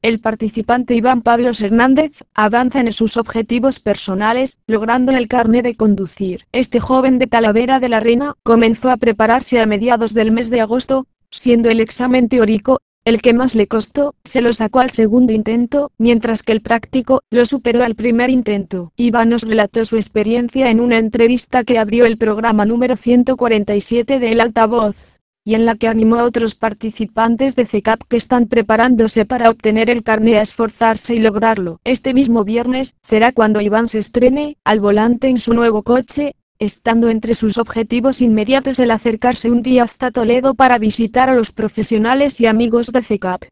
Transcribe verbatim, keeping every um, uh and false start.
El participante Iván Pablos Hernández avanza en sus objetivos personales, logrando el carné de conducir. Este joven de Talavera de la Reina comenzó a prepararse a mediados del mes de agosto, siendo el examen teórico el que más le costó. Se lo sacó al segundo intento, mientras que el práctico lo superó al primer intento. Iván nos relató su experiencia en una entrevista que abrió el programa número ciento cuarenta y siete de El Altavoz, y en la que animó a otros participantes de C CAP que están preparándose para obtener el carné a esforzarse y lograrlo. Este mismo viernes será cuando Iván se estrene al volante en su nuevo coche, estando entre sus objetivos inmediatos el acercarse un día hasta Toledo para visitar a los profesionales y amigos de C CAP.